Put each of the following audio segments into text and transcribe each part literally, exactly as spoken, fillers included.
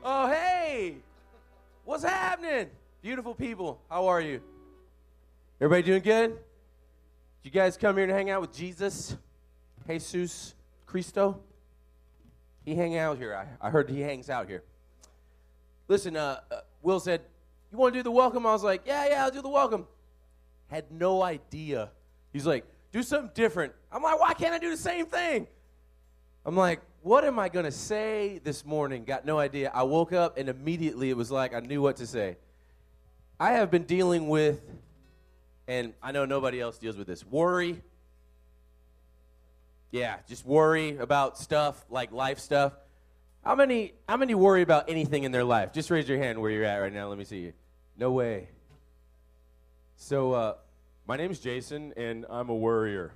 Oh, hey! What's happening? Beautiful people, how are you? Everybody doing good? Did you guys come here to hang out with Jesus? Jesus Cristo? He hang out here. I, I heard he hangs out here. Listen, uh, uh, Will said, you want to do the welcome? I was like, yeah, yeah, I'll do the welcome. Had no idea. He's like, do something different. I'm like, why can't I do the same thing? I'm like, what am I going to say this morning? Got no idea. I woke up and immediately it was like I knew what to say. I have been dealing with, and I know nobody else deals with this, worry. Yeah, just worry about stuff, like life stuff. How many how many worry about anything in their life? Just raise your hand where you're at right now. Let me see you. No way. So, uh, my name's Jason, and I'm a worrier.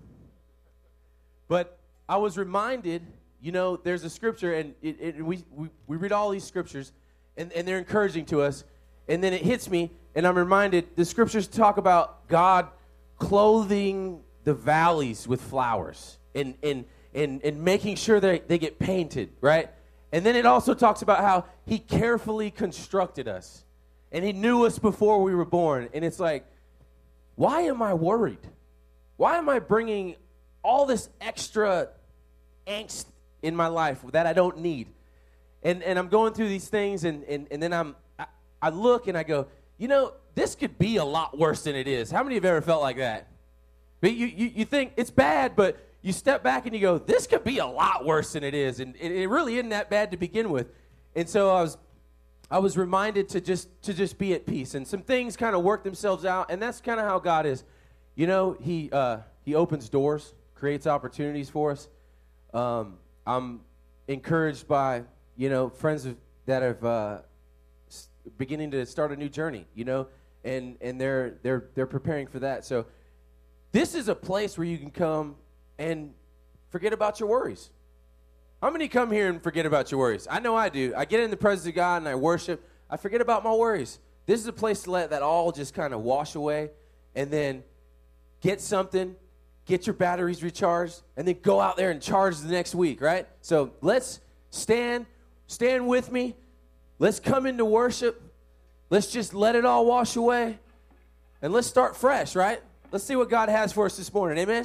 But I was reminded, you know, there's a scripture, and it, it, we, we we read all these scriptures, and, and they're encouraging to us, and then it hits me, and I'm reminded, the scriptures talk about God clothing the valleys with flowers, and and and, and making sure that they get painted, right? And then it also talks about how he carefully constructed us, and he knew us before we were born, and it's like, why am I worried? Why am I bringing all this extra angst in my life that I don't need? And and I'm going through these things, and, and, and then I'm I, I look and I go, you know, this could be a lot worse than it is. How many of you have ever felt like that? But you, you, you think it's bad, but you step back and you go, this could be a lot worse than it is. And it, it really isn't that bad to begin with. And so I was I was reminded to just to just be at peace. And some things kind of work themselves out, and that's kind of how God is. You know, he uh, he opens doors, creates opportunities for us. Um, I'm encouraged by, you know, friends of, that have uh, s- beginning to start a new journey, you know, and and they're they're they're preparing for that. So this is a place where you can come and forget about your worries. How many come here and forget about your worries? I know I do. I get in the presence of God and I worship. I forget about my worries. This is a place to let that all just kind of wash away, and then get something, get your batteries recharged, and then go out there and charge the next week, right? So let's stand, stand with me. Let's come into worship. Let's just let it all wash away, and let's start fresh, right? Let's see what God has for us this morning. Amen?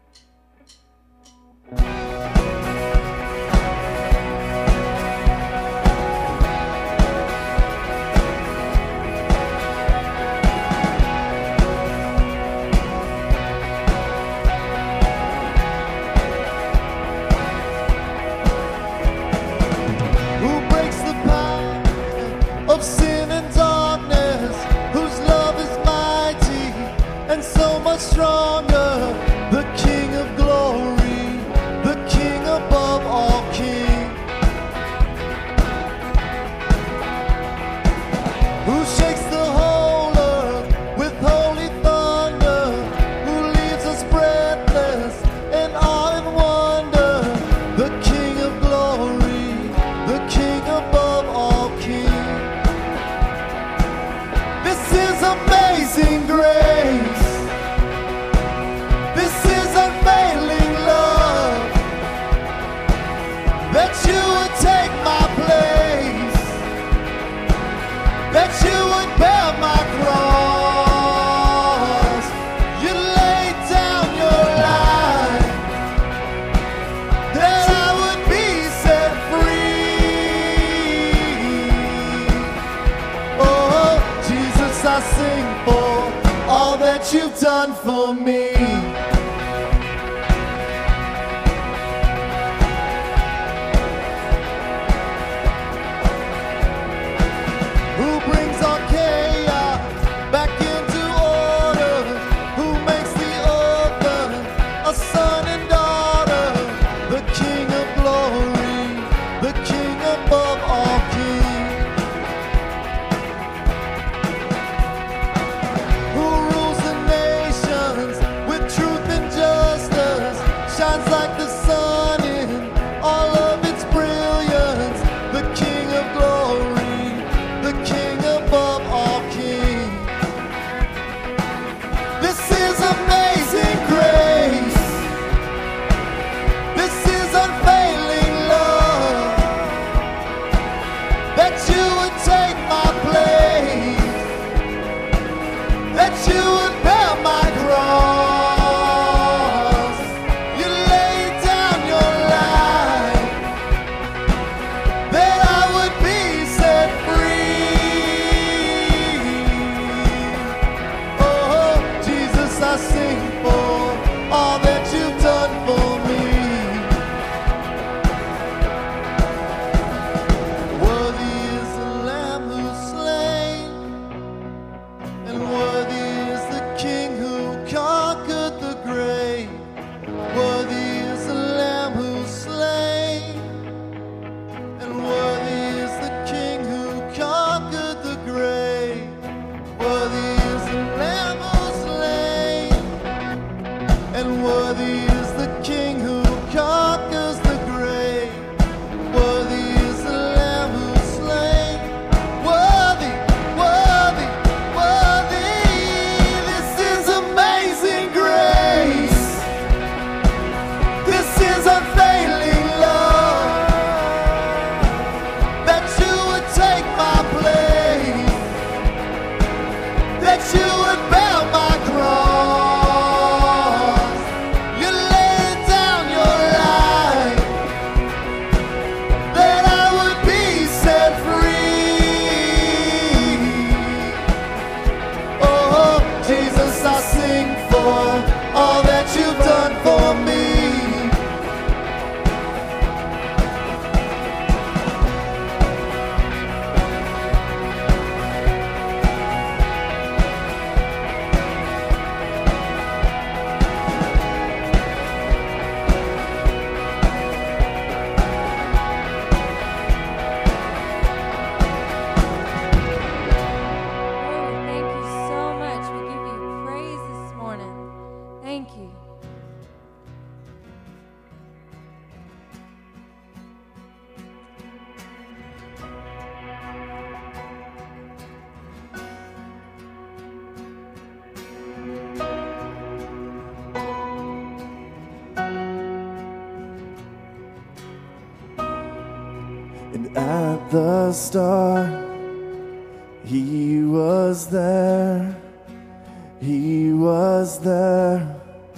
Of sin and darkness, whose love is mighty and so much stronger, the King of glory, the King above all kings, who shakes the whole earth with holy thunder, who leaves us breathless and awe and wonder, the King of glory, the King above all kings. This is amazing grace. This is unfailing love. That you would take my place. That you would bear my cross. You laid down your life. That I would be set free. Oh, Jesus, I sing for all that you've done for me. Who brings our chaos back into order? Who makes the orphan a son and daughter? The King of glory, the King above all kings. Who rules the nations with the start, he was there, he was there.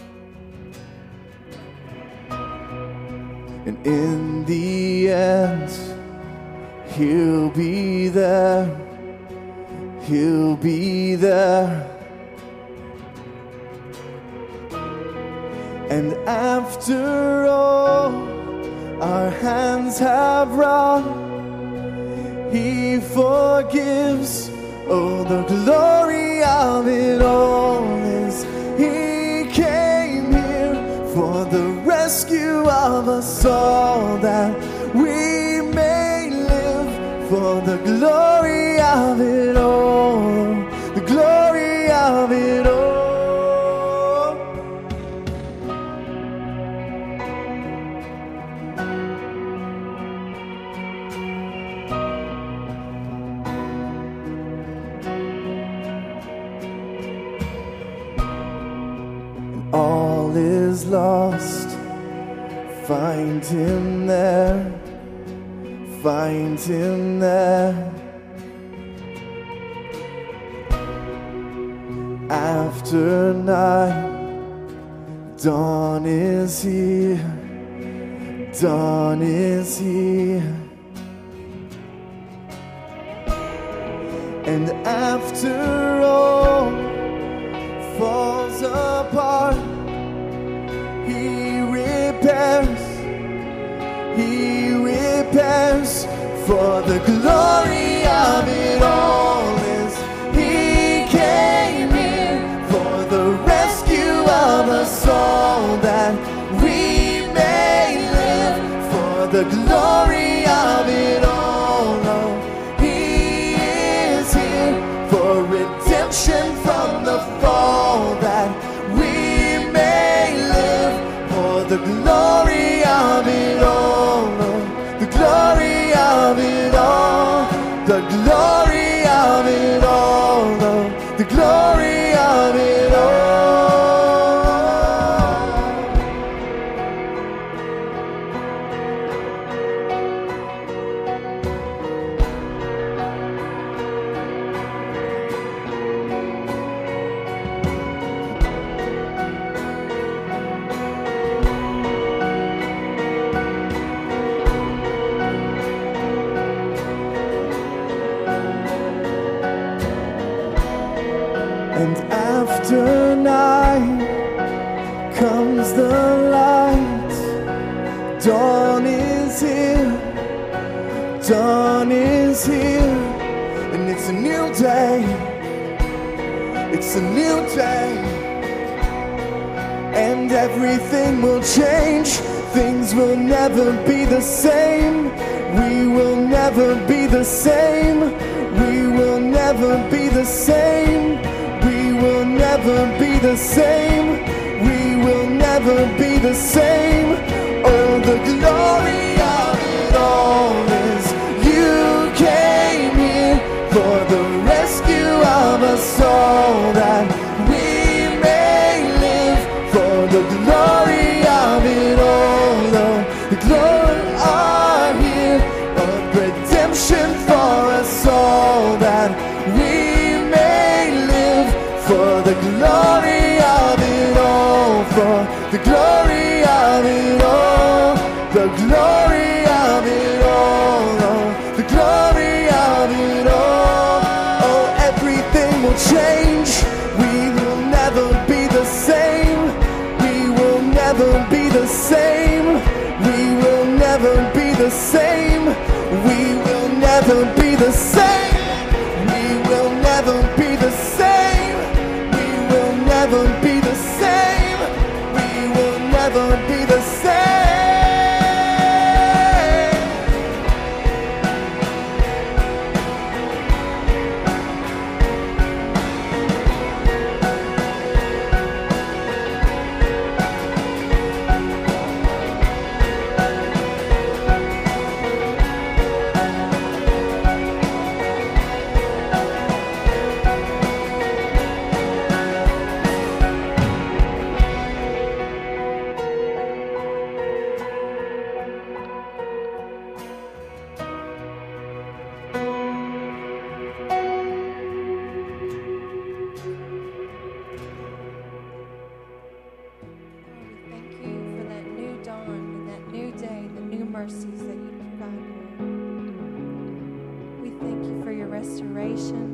And in the end, he'll be there, he'll be there. And after all our hands have run, he forgives. Oh, the glory of it all is he came here for the rescue of us all, that we may live for the glory of it all, the glory of it all. All is lost, find him there, find him there. After night, dawn is here, dawn is here. And after all falls apart, he repairs, he repairs. For the glory of it all is he came here for the rescue of us all, that we may live for the glory of it all. Oh, he is here for redemption from the fall, that we may live for the glory of it all, oh, the glory of it all, the glory of it all, oh, the glory of it all. And after night comes the light, dawn is here, dawn is here. And it's a new day, it's a new day. And everything will change, things will never be the same. We will never be the same, we will never be the same. We will never be the same, we will never be the same. Oh, the glory of it all is you came here for the rescue of us all, that we may live for the glory of it all. Oh, the glory are here of redemption for us all, that we for the glory of it all, for the glory of it all, the glory of it all, oh, the glory of it all. Oh, everything will change, we will never be the same, we will never be the same, we will never be the same, we will never be the same, we will never be the same. Never be the same, we will never be the same. restoration.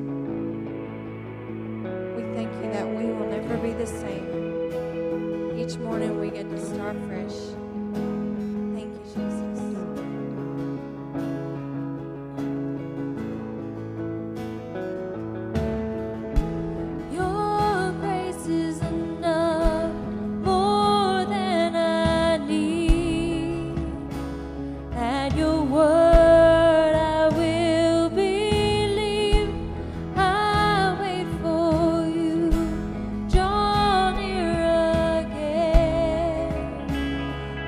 We thank you that we will never be the same. Each morning we get to start fresh. Thank you, Jesus. Your grace is enough, more than I need. At your word I will believe. I wait for you, draw near again.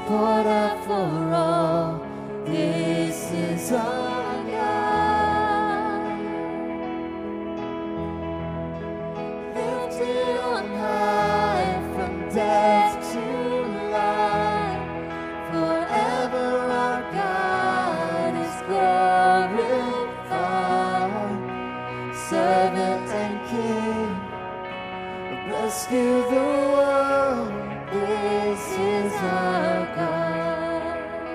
poured out for all. This is our God, lifted on high from death to life. Forever our God is glorified. Servant and King, rescue the world. This is our God.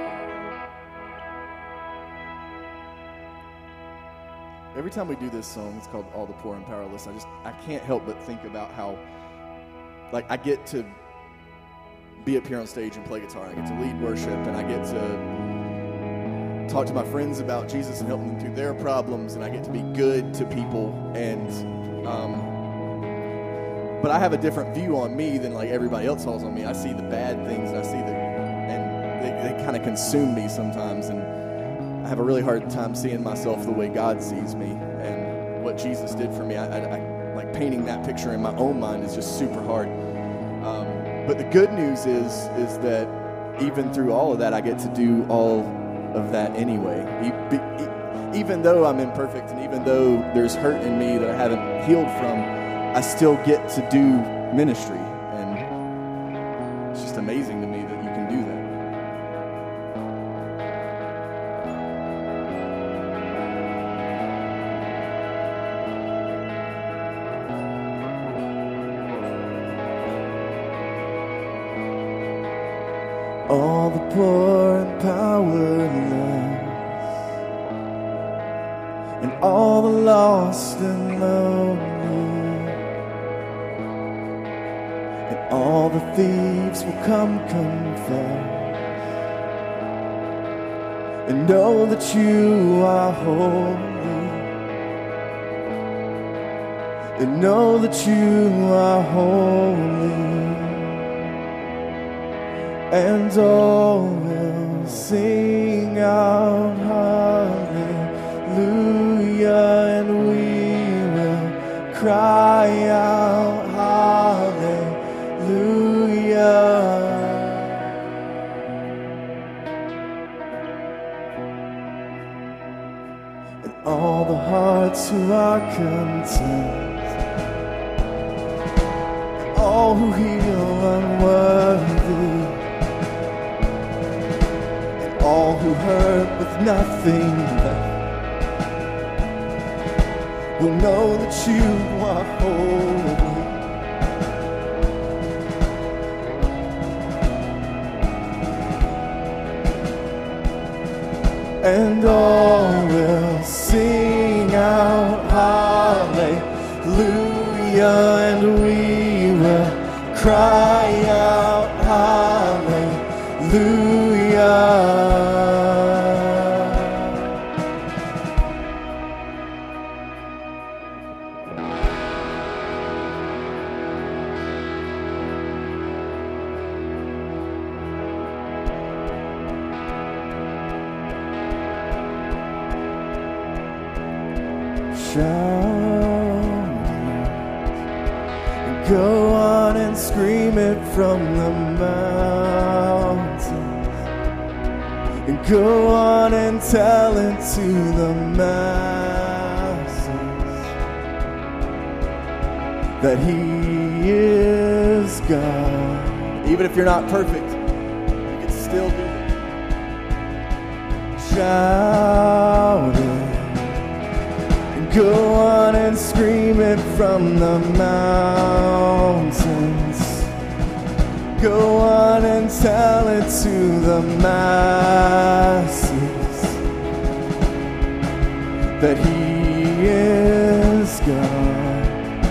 Every time we do this song, it's called All the Poor and Powerless, I just, I can't help but think about how, like, I get to be up here on stage and play guitar, and I get to lead worship, and I get to talk to my friends about Jesus and help them through their problems, and I get to be good to people, and, um, but I have a different view on me than, like, everybody else has on me. I see the bad things, and I see the, and they, they kind of consume me sometimes, and I have a really hard time seeing myself the way God sees me, and what Jesus did for me. I, I, I like painting that picture in my own mind is just super hard. Um, but the good news is, is that even through all of that, I get to do all of that anyway. E- be, e- even though I'm imperfect, and even though there's hurt in me that I haven't healed from, I still get to do ministry, and it's just amazing to me that you can do that. All the poor and powerless, and all the lost and lonely, and all the thieves will come confess and know that you are holy, and know that you are holy. And all will sing out hallelujah, and we will cry out hallelujah. And all the hearts who are content, and all who heal unworthy, all who hurt with nothing left will know that you are holy. And all will sing out hallelujah, and we will cry out hallelujah. And go on and scream it from the mountains, and go on and tell it to the masses that He is God. Even if you're not perfect, you can still do it. Shout it. Go on and scream it from the mountains. Go on and tell it to the masses that He is God.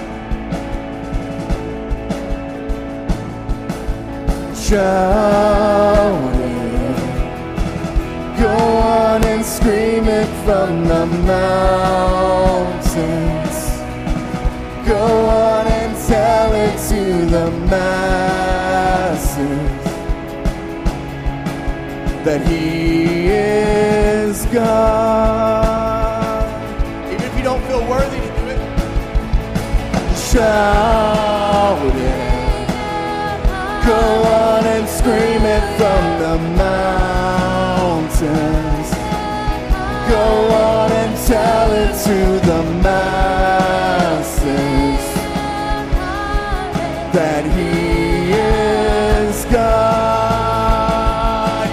Shout it. Go on and scream it from the mountains. Go on and tell it to the masses that He is God. Even if you don't feel worthy to do it, shout it. Go on and scream it from the mountains. Go on and tell it to the masses that He is God.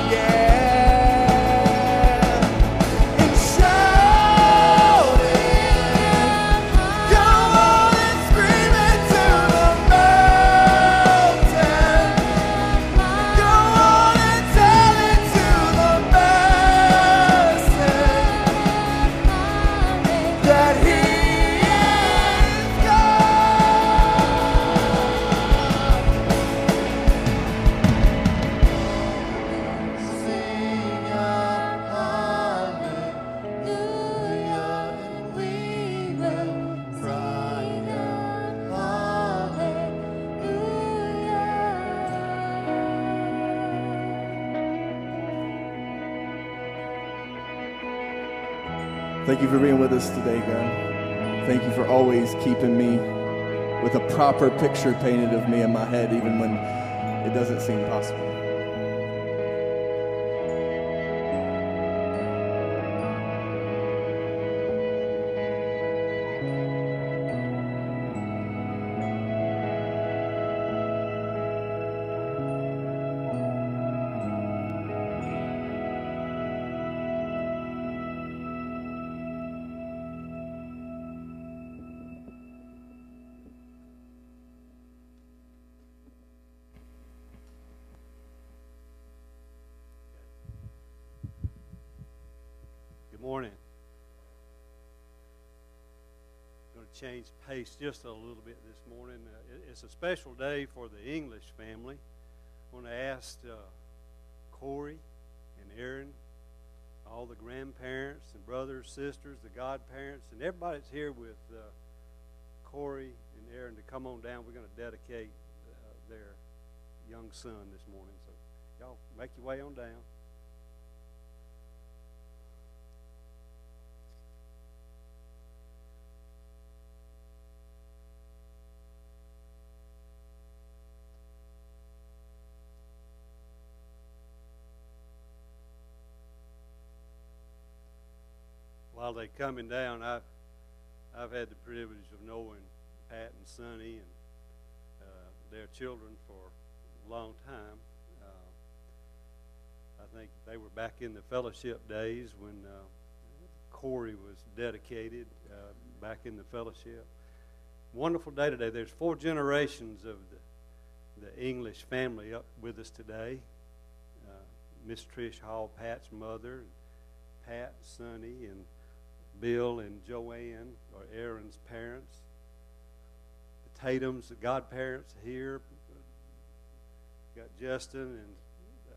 Yeah. And shout it. Go on and scream it to the mountain. Go on and tell it to the masses that He is God. Sing a hallelujah, and we will cry out hallelujah. Thank you for being with us today, God. Thank you for always keeping me with a proper picture painted of me in my head, even when it doesn't seem possible. Good morning. I'm going to change pace just a little bit this morning. Uh, it, it's a special day for the English family. I want to ask uh, Corey and Aaron, all the grandparents and brothers, sisters, the godparents, and everybody that's here with uh, Corey and Aaron to come on down. We're going to dedicate uh, their young son this morning. So y'all make your way on down. While they're coming down, I've, I've had the privilege of knowing Pat and Sonny and uh, their children for a long time. Uh, I think they were back in the fellowship days when uh, Corey was dedicated uh, back in the fellowship. Wonderful day today. There's four generations of the, the English family up with us today. Uh, Miss Trish Hall, Pat's mother, Pat, Sonny, and Bill and Joanne are Aaron's parents. The Tatums, the godparents here. Got Justin and uh,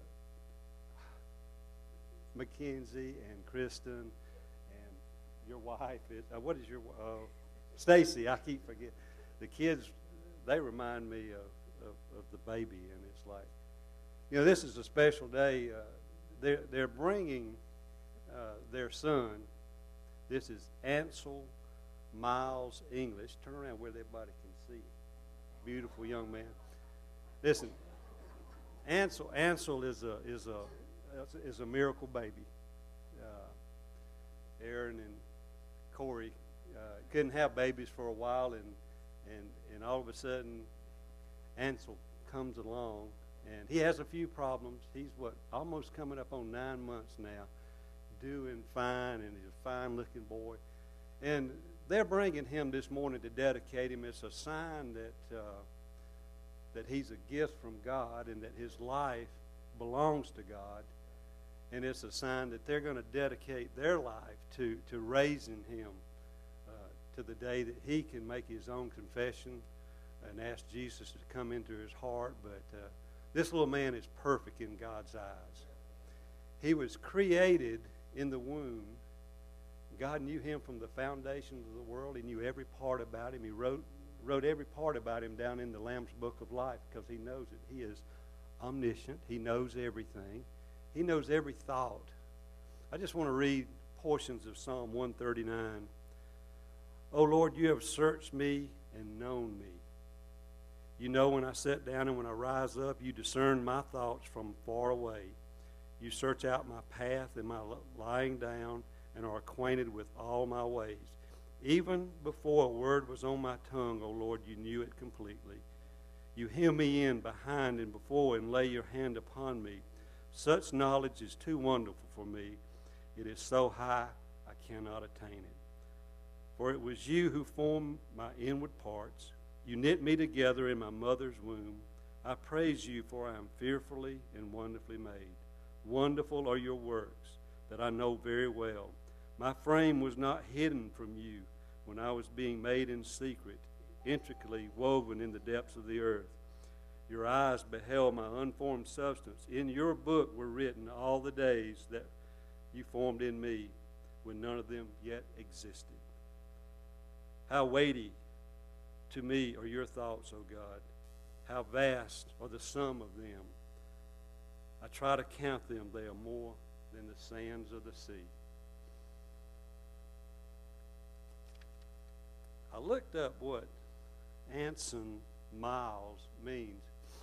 Mackenzie and Kristen and your wife is uh, what is your uh, Stacy? I keep forgetting. The kids, they remind me of, of, of the baby, and it's like, you know, this is a special day. Uh, they're they're bringing uh, their son. This is Ansel Miles English. Turn around where everybody can see. Beautiful young man. Listen, Ansel Ansel is a is a is a miracle baby. Uh, Aaron and Corey uh, couldn't have babies for a while, and and and all of a sudden, Ansel comes along, and he has a few problems. He's what almost coming up on nine months now. Doing fine, and he's a fine-looking boy. And they're bringing him this morning to dedicate him. It's a sign that uh, that he's a gift from God and that his life belongs to God. And it's a sign that they're going to dedicate their life to, to raising him uh, to the day that he can make his own confession and ask Jesus to come into his heart. But uh, this little man is perfect in God's eyes. He was created in the womb. God knew him from the foundations of the world. He knew every part about him. He wrote wrote every part about him down in the Lamb's Book of Life because he knows it. He is omniscient. He knows everything. He knows every thought. I just want to read portions of Psalm one thirty-nine. O Lord, you have searched me and known me. You know when I sit down and when I rise up, you discern my thoughts from far away. You search out my path and my lying down and are acquainted with all my ways. Even before a word was on my tongue, O Lord, you knew it completely. You hem me in behind and before and lay your hand upon me. Such knowledge is too wonderful for me. It is so high I cannot attain it. For it was you who formed my inward parts. You knit me together in my mother's womb. I praise you, for I am fearfully and wonderfully made. Wonderful are your works that I know very well. My frame was not hidden from you when I was being made in secret, intricately woven in the depths of the earth. Your eyes beheld my unformed substance. In your book were written all the days that you formed in me, when none of them yet existed. How weighty to me are your thoughts, O God. How vast are the sum of them. I try to count them. They are more than the sands of the sea. I looked up what Anson Miles means.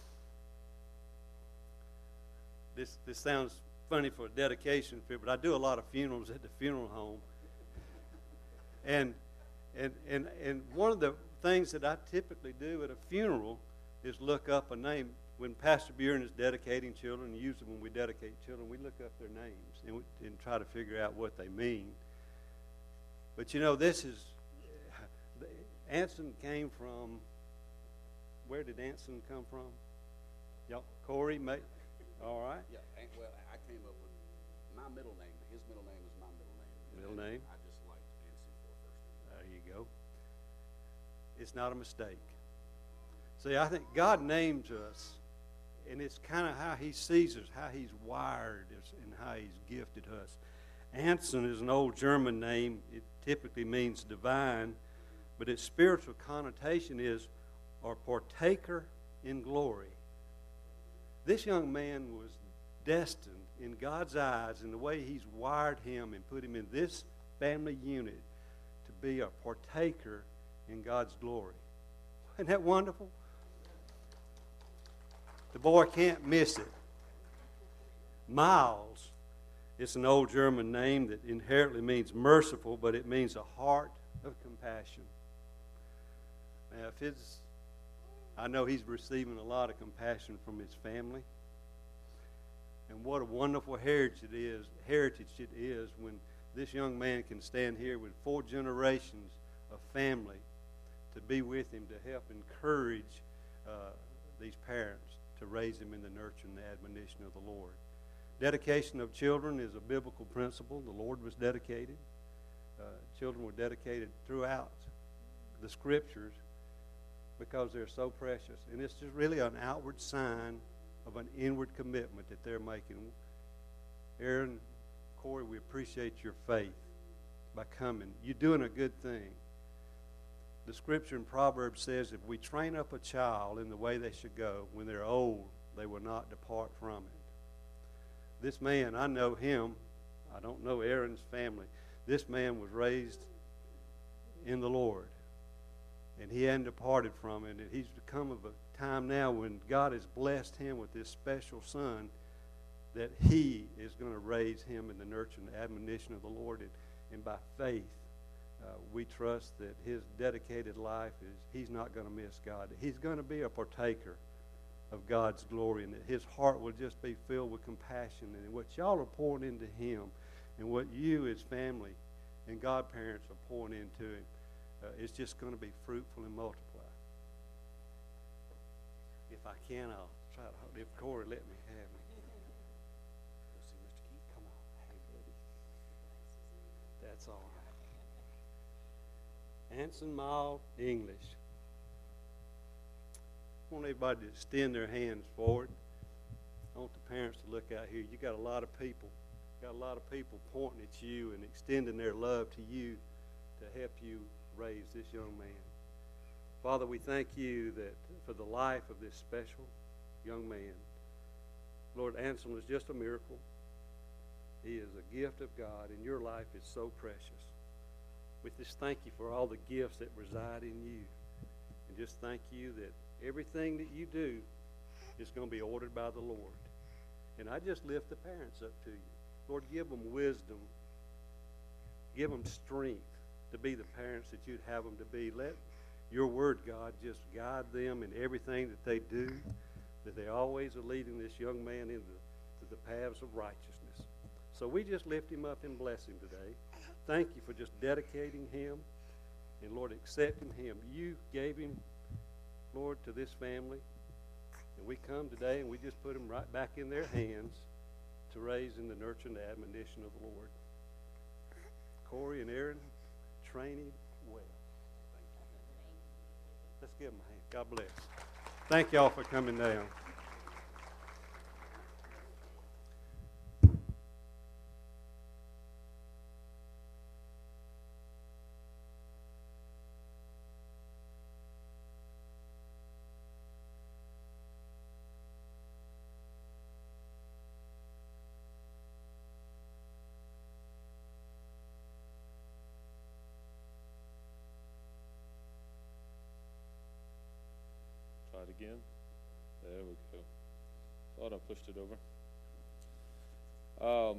This this sounds funny for a dedication fit, but I do a lot of funerals at the funeral home. And and and and one of the things that I typically do at a funeral is look up a name. When Pastor Buren is dedicating children, and usually when we dedicate children, we look up their names and, we, and try to figure out what they mean. But you know, this is, Anson came from, where did Anson come from? Y'all, Corey, mate? All right. Yeah, and, well, I came up with my middle name. His middle name is my middle name. Middle name? I just liked Anson for a first name. There you go. It's not a mistake. See, I think God names us, and it's kind of how he sees us, how he's wired us, and how he's gifted us. Anson is an old German name. It typically means divine, but its spiritual connotation is or partaker in glory. This young man was destined in God's eyes, in the way he's wired him and put him in this family unit, to be a partaker in God's glory. Isn't that wonderful? The boy can't miss it. Miles, it's an old German name that inherently means merciful, but it means a heart of compassion. Now, if it's, I know he's receiving a lot of compassion from his family. And what a wonderful heritage it is, heritage it is when this young man can stand here with four generations of family to be with him, to help encourage uh, these parents to raise him in the nurture and the admonition of the Lord. Dedication of children is a biblical principle. The Lord was dedicated. Uh, children were dedicated throughout the Scriptures because they're so precious. And it's just really an outward sign of an inward commitment that they're making. Aaron, Corey, we appreciate your faith by coming. You're doing a good thing. The scripture in Proverbs says if we train up a child in the way they should go, when they're old, they will not depart from it. This man, I know him. I don't know Aaron's family. This man was raised in the Lord, and he hadn't departed from it. And he's come of a time now when God has blessed him with this special son, that he is going to raise him in the nurture and admonition of the Lord. And, and by faith, uh, we trust that his dedicated life is, he's not going to miss God. He's going to be a partaker of God's glory, and that his heart will just be filled with compassion. And what y'all are pouring into him, and what you as family and godparents are pouring into him, uh, is just going to be fruitful and multiply. If I can, I'll try to hold. If Corey let me have me. Go see Mister Keith. Come on. Hey, buddy. That's all right. Anson Miles English. I want everybody to extend their hands forward. I want the parents to look out here. You got a lot of people. Got a lot of people pointing at you and extending their love to you to help you raise this young man. Father, we thank you that for the life of this special young man. Lord, Anson was just a miracle. He is a gift of God, and your life is so precious. We just thank you for all the gifts that reside in you. And just thank you that Everything that you do is going to be ordered by the Lord. And I just lift the parents up to you. Lord, give them wisdom. Give them strength to be the parents that you'd have them to be. Let your word, God, just guide them in everything that they do, that they always are leading this young man into to the paths of righteousness. So we just lift him up and bless him today. Thank you for just dedicating him and, Lord, accepting him. You gave him, Lord, to this family. And we come today and we just put him right back in their hands to raise in the nurture and the admonition of the Lord. Corey and Aaron, train him well. Let's give them a hand. God bless. Thank y'all for coming down. Again. There we go. Thought I pushed it over. Um,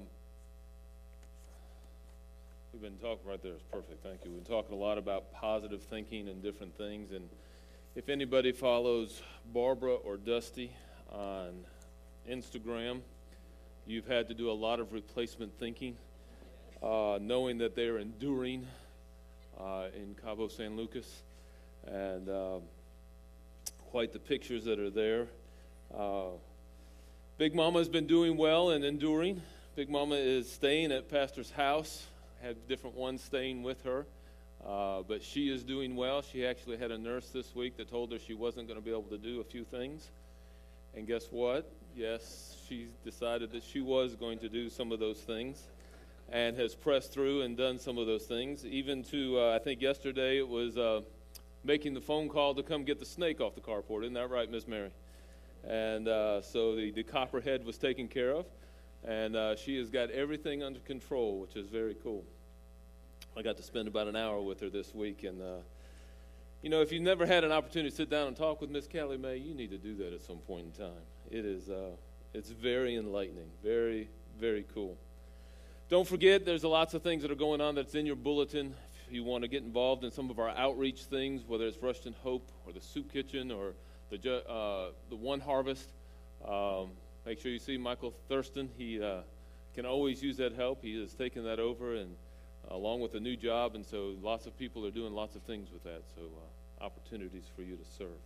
we've been talking right there. It's perfect. Thank you. We've been talking a lot about positive thinking and different things. And if anybody follows Barbara or Dusty on Instagram, you've had to do a lot of replacement thinking, uh, knowing that they're enduring uh, in Cabo San Lucas. And uh, quite the pictures that are there. Uh, Big Mama has been doing well and enduring. Big Mama is staying at Pastor's house, had different ones staying with her, uh, but she is doing well. She actually had a nurse this week that told her she wasn't going to be able to do a few things. And guess what? Yes, she decided that she was going to do some of those things and has pressed through and done some of those things. Even to, uh, I think yesterday it was uh, making the phone call to come get the snake off the carport. Isn't that right, Miss Mary? And uh, so the, the copperhead was taken care of, and uh, she has got everything under control, which is very cool. I got to spend about an hour with her this week, and uh, you know, if you've never had an opportunity to sit down and talk with Miss Callie Mae, you need to do that at some point in time. It is, uh, it's very enlightening, very, very cool. Don't forget, there's lots of things that are going on that's in your bulletin. If you want to get involved in some of our outreach things, whether it's Rushton Hope or the Soup Kitchen or the uh, the One Harvest, um, make sure you see Michael Thurston. He uh, can always use that help. He has taken that over, and uh, along with a new job, and so lots of people are doing lots of things with that. So uh, opportunities for you to serve.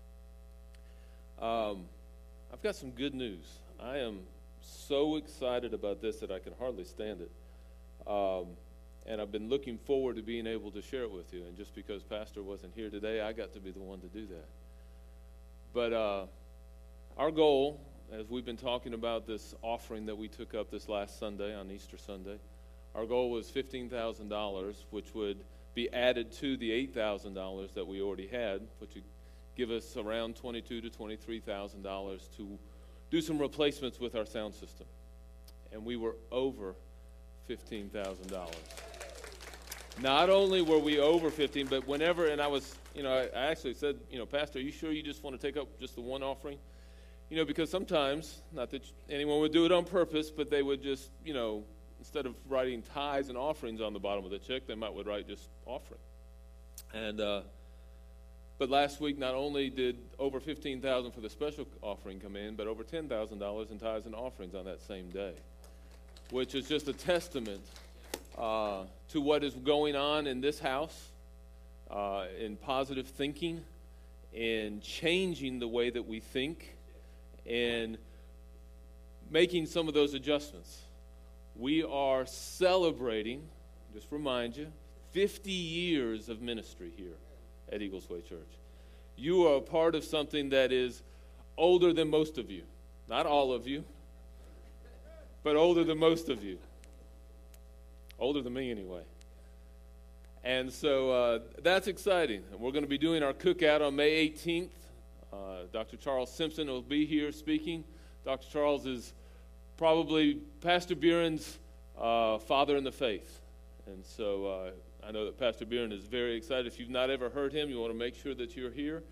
Um, I've got some good news. I am so excited about this that I can hardly stand it. Um, And I've been looking forward to being able to share it with you. And just because Pastor wasn't here today, I got to be the one to do that. But uh, our goal, as we've been talking about this offering that we took up this last Sunday, on Easter Sunday, our goal was fifteen thousand dollars, which would be added to the eight thousand dollars that we already had, which would give us around twenty-two thousand dollars to twenty-three thousand dollars to do some replacements with our sound system. And we were over fifteen thousand dollars. Not only were we over fifteen, but whenever, and I was, you know, I, I actually said, you know, Pastor, are you sure you just want to take up just the one offering? You know, because sometimes, not that anyone would do it on purpose, but they would just, you know, instead of writing tithes and offerings on the bottom of the check, they might would write just offering. And, uh, but last week, not only did over fifteen thousand dollars for the special offering come in, but over ten thousand dollars in tithes and offerings on that same day, which is just a testament uh, to what is going on in this house, uh, in positive thinking, in changing the way that we think, and making some of those adjustments. We are celebrating, just remind you, fifty years of ministry here at Eagles Way Church. You are a part of something that is older than most of you. Not all of you, but older than most of you. Older than me, anyway. And so uh, that's exciting. And we're going to be doing our cookout on May eighteenth. Uh, Doctor Charles Simpson will be here speaking. Doctor Charles is probably Pastor Buren's uh, father in the faith. And so uh, I know that Pastor Buren is very excited. If you've not ever heard him, you want to make sure that you're here.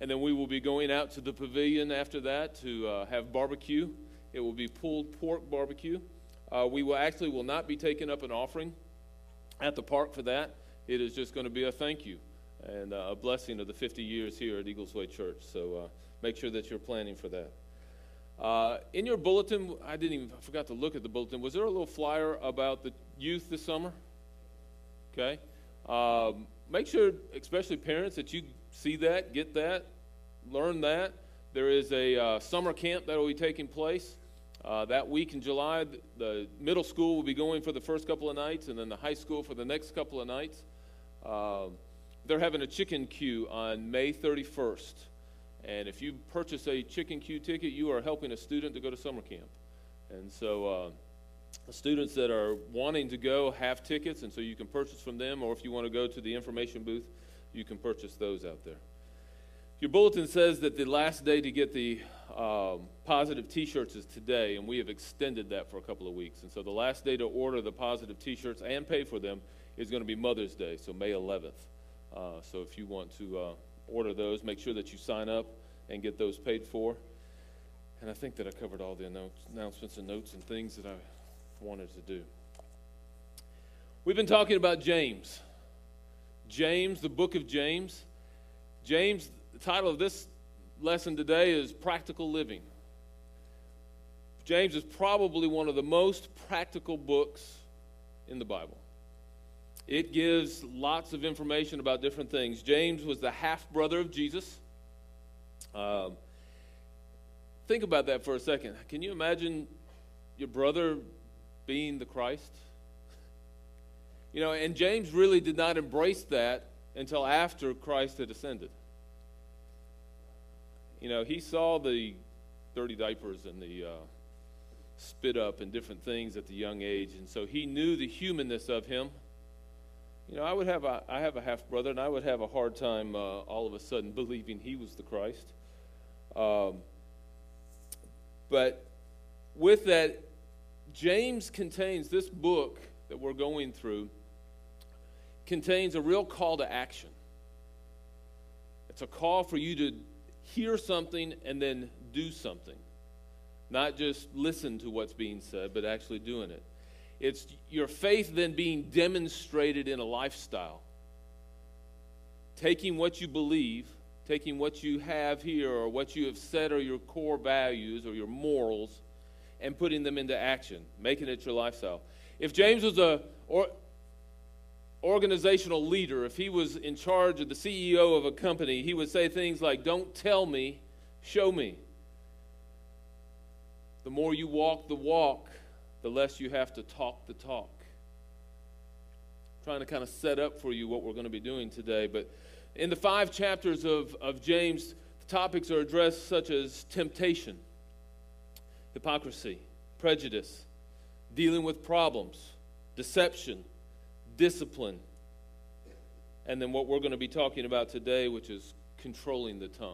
And then we will be going out to the pavilion after that to uh, have barbecue. It will be pulled pork barbecue. Uh, we will actually will not be taking up an offering at the park for that. It is just going to be a thank you and uh, a blessing of the fifty years here at Eagles Way Church. So uh, make sure that you're planning for that. Uh, in your bulletin, I didn't even, I forgot to look at the bulletin. Was there a little flyer about the youth this summer? Okay. Um, make sure, especially parents, that you see that, get that, learn that. There is a uh, summer camp that will be taking place uh, that week in July. The, the middle school will be going for the first couple of nights, and then the high school for the next couple of nights. Uh, they're having a chicken queue on May thirty-first. And if you purchase a chicken queue ticket, you are helping a student to go to summer camp. And so uh, the students that are wanting to go have tickets, and so you can purchase from them, or if you want to go to the information booth, you can purchase those out there. Your bulletin says that the last day to get the um, positive T-shirts is today, and we have extended that for a couple of weeks. And so the last day to order the positive T-shirts and pay for them is going to be Mother's Day, so May eleventh. Uh, so if you want to uh, order those, make sure that you sign up and get those paid for. And I think that I covered all the announce- announcements and notes and things that I wanted to do. We've been talking about James. James, the book of James. James, the title of this lesson today is Practical Living. James is probably one of the most practical books in the Bible. It gives lots of information about different things. James was the half-brother of Jesus. Um, think about that for a second. Can you imagine your brother being the Christ? You know, and James really did not embrace that until after Christ had ascended. You know, he saw the dirty diapers and the uh, spit up and different things at the young age, and so he knew the humanness of him. You know, I would have a, I have a half brother, and I would have a hard time uh, all of a sudden believing he was the Christ. Um, but with that, James contains, this book that we're going through, contains a real call to action. It's a call for you to hear something and then do something. Not just listen to what's being said, but actually doing it. It's your faith then being demonstrated in a lifestyle. Taking what you believe, taking what you have here or what you have said are your core values or your morals, and putting them into action, making it your lifestyle. If James was a or, organizational leader, if he was in charge of the C E O of a company, he would say things like, "Don't tell me, show me." The more you walk the walk, the less you have to talk the talk. I'm trying to kind of set up for you what we're going to be doing today. But in the five chapters of, of James, the topics are addressed such as temptation, hypocrisy, prejudice, dealing with problems, deception, discipline, and then what we're going to be talking about today, which is controlling the tongue.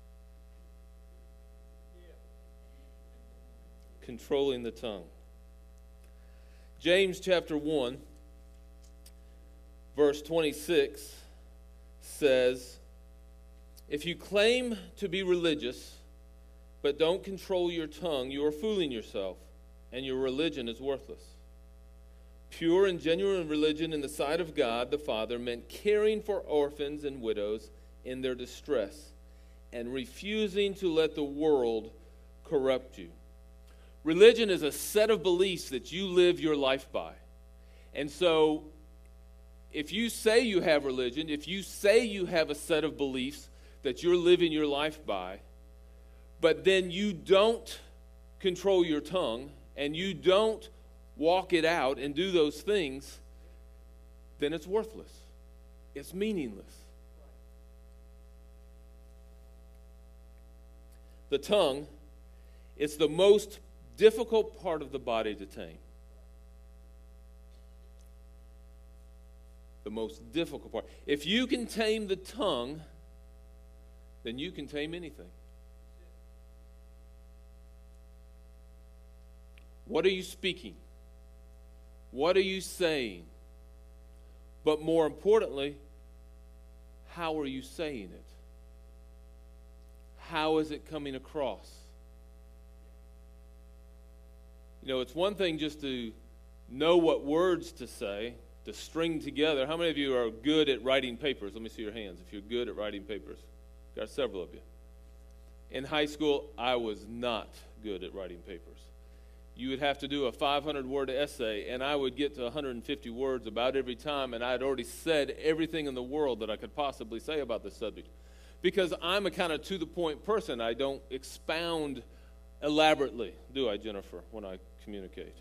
Controlling the tongue. James chapter one, verse twenty-six says, "If you claim to be religious, but don't control your tongue, you are fooling yourself, and your religion is worthless. Pure and genuine religion in the sight of God the Father meant caring for orphans and widows in their distress, and refusing to let the world corrupt you." Religion is a set of beliefs that you live your life by. And so, if you say you have religion, if you say you have a set of beliefs that you're living your life by, but then you don't control your tongue, and you don't walk it out and do those things, then it's worthless. It's meaningless. The tongue, it's the most difficult part of the body to tame. The most difficult part. If you can tame the tongue, then you can tame anything. What are you speaking? What are you saying? But more importantly, how are you saying it? how is it coming across? You know, it's one thing just to know what words to say, to string together. How many of you are good at writing papers? Let me see your hands if you're good at writing papers. Got several of you. In high school, I was not good at writing papers. You would have to do a five hundred word essay, and I would get to one hundred fifty words about every time, and I had already said everything in the world that I could possibly say about this subject. Because I'm a kind of to-the-point person. I don't expound elaborately, do I, Jennifer, when I communicate?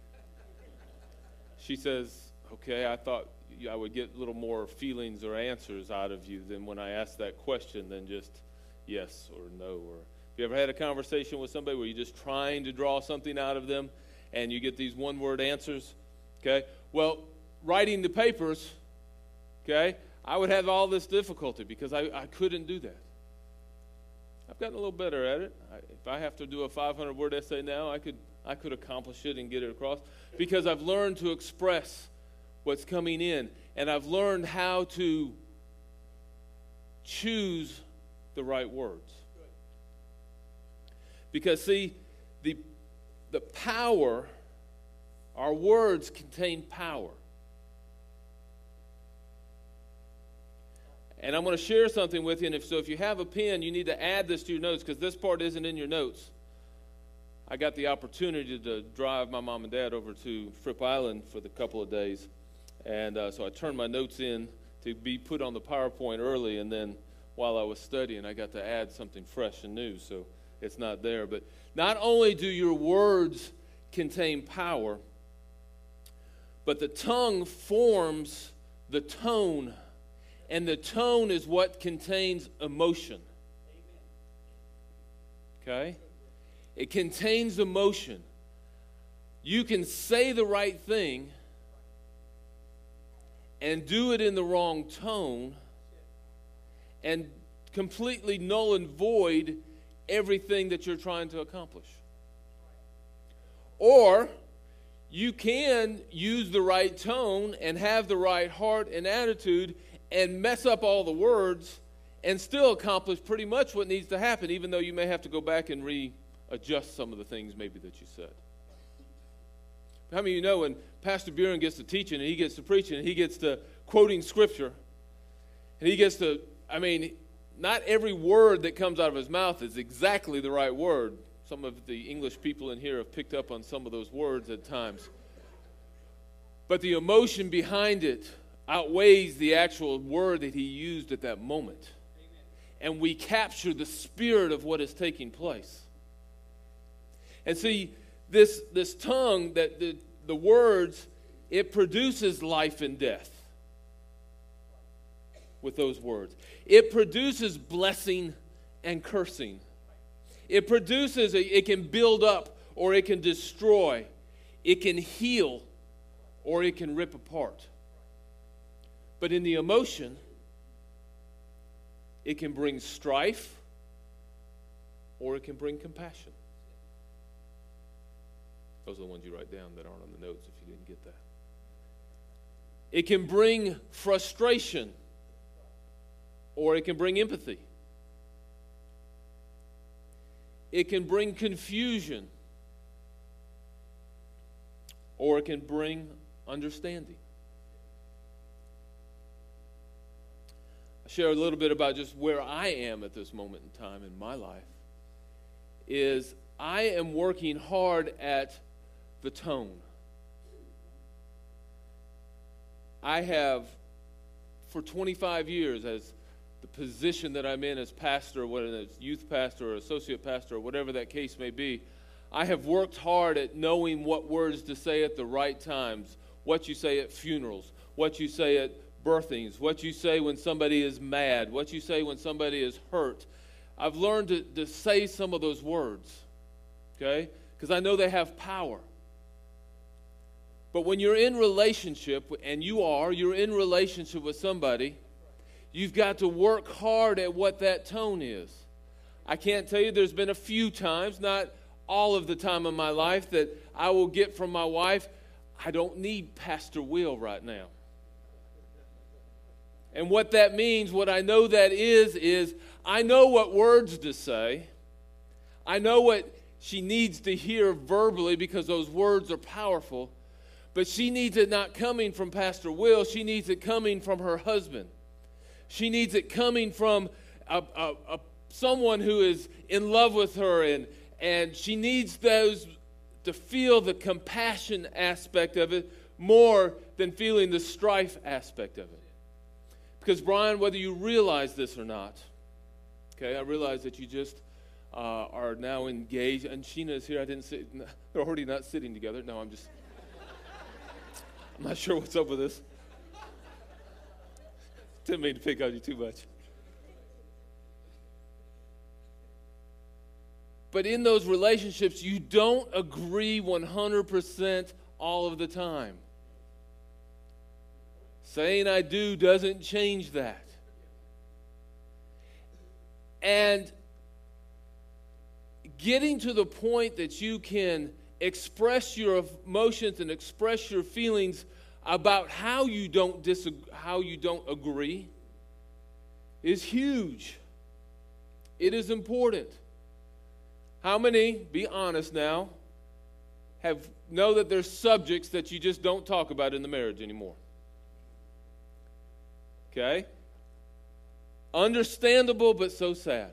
She says, okay, I thought I would get a little more feelings or answers out of you than when I asked that question than just yes or no. Or have you ever had a conversation with somebody where you're just trying to draw something out of them and you get these one-word answers? Okay, well, writing the papers, okay, I would have all this difficulty because I, I couldn't do that. I've gotten a little better at it. I, if I have to do a five hundred word essay now, I could I could accomplish it and get it across because I've learned to express what's coming in, and I've learned how to choose the right words. Because, see, the, the power, our words contain power. And I'm going to share something with you, and if so, if you have a pen, you need to add this to your notes because this part isn't in your notes. I got the opportunity to drive my mom and dad over to Fripp Island for the couple of days, and uh, so I turned my notes in to be put on the PowerPoint early, and then while I was studying, I got to add something fresh and new, so it's not there. But not only do your words contain power, but the tongue forms the tone, and the tone is what contains emotion. Okay? It contains emotion. You can say the right thing and do it in the wrong tone and completely null and void everything that you're trying to accomplish. Or you can use the right tone and have the right heart and attitude and mess up all the words and still accomplish pretty much what needs to happen, even though you may have to go back and readjust some of the things maybe that you said. How many of you know when Pastor Buren gets to teaching and he gets to preaching and he gets to quoting Scripture and he gets to, I mean, not every word that comes out of his mouth is exactly the right word. Some of the English people in here have picked up on some of those words at times. But the emotion behind it outweighs the actual word that he used at that moment. And we capture the spirit of what is taking place. And see, this, this tongue, that the, the words, it produces life and death with those words. It produces blessing and cursing. It produces, a, it can build up or it can destroy. It can heal or it can rip apart. But in the emotion, it can bring strife or it can bring compassion. Those are the ones you write down that aren't on the notes if you didn't get that. It can bring frustration or it can bring empathy. It can bring confusion or it can bring understanding. I'll share a little bit about just where I am at this moment in time in my life. Is I am working hard at the tone. I have, for twenty-five years, as the position that I'm in as pastor, whether it's youth pastor or associate pastor or whatever that case may be, I have worked hard at knowing what words to say at the right times, what you say at funerals, what you say at birthings, what you say when somebody is mad, what you say when somebody is hurt. I've learned to, to say some of those words, okay, because I know they have power. But when you're in relationship, and you are, you're in relationship with somebody, you've got to work hard at what that tone is. I can't tell you, there's been a few times, not all of the time in my life, that I will get from my wife, I don't need Pastor Will right now. And what that means, what I know that is, is I know what words to say. I know what she needs to hear verbally because those words are powerful. But she needs it not coming from Pastor Will. She needs it coming from her husband. She needs it coming from a, a, a, someone who is in love with her. And, and she needs those to feel the compassion aspect of it more than feeling the strife aspect of it. Because, Brian, whether you realize this or not, okay, I realize that you just uh, are now engaged. And Sheena is here. I didn't sit. They're already not sitting together. No, I'm just, I'm not sure what's up with this. Didn't mean to pick on you too much. But in those relationships, you don't agree one hundred percent all of the time. Saying I do doesn't change that. And getting to the point that you can express your emotions and express your feelings about how you don't disagree, how you don't agree is huge. It is important. How many, be honest now, have know that there's subjects that you just don't talk about in the marriage anymore? Okay? Understandable, but so sad.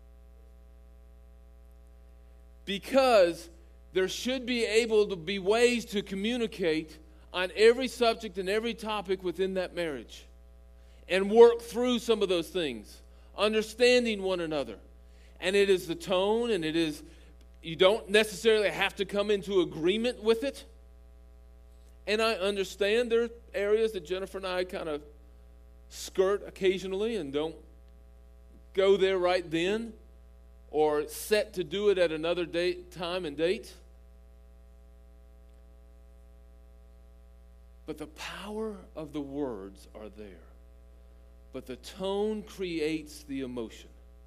Because there should be able to be ways to communicate on every subject and every topic within that marriage and work through some of those things, understanding one another. And it is the tone, and it is, you don't necessarily have to come into agreement with it. And I understand there are areas that Jennifer and I kind of skirt occasionally and don't go there right then or set to do it at another date, time and date. But the power of the words are there. But the tone creates the emotion.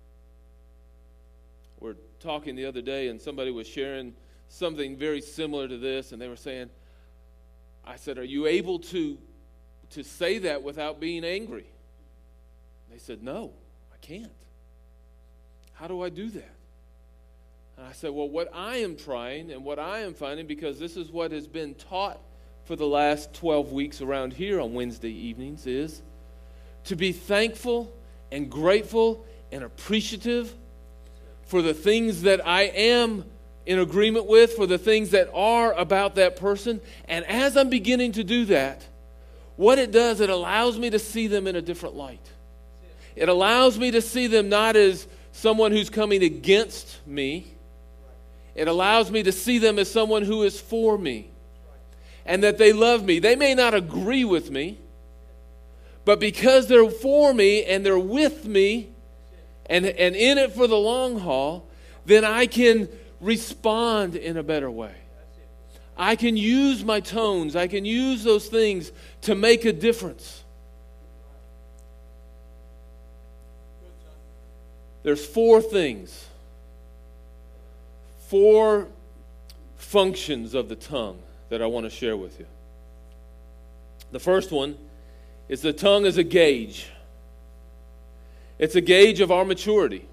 We were talking the other day, and somebody was sharing something very similar to this, and they were saying, I said, are you able to, to say that without being angry? They said, no, I can't. How do I do that? And I said, well, what I am trying and what I am finding, because this is what has been taught for the last twelve weeks around here on Wednesday evenings, is to be thankful and grateful and appreciative for the things that I am in agreement with, for the things that are about that person. And as I'm beginning to do that, what it does, it allows me to see them in a different light. It allows me to see them not as someone who's coming against me. It allows me to see them as someone who is for me and that they love me. They may not agree with me, but because they're for me and they're with me and, and in it for the long haul, then I can respond in a better way. I can use my tones. I can use those things to make a difference. There's four things, four functions of the tongue that I want to share with you. The first one is the tongue is a gauge. It's a gauge of our maturity.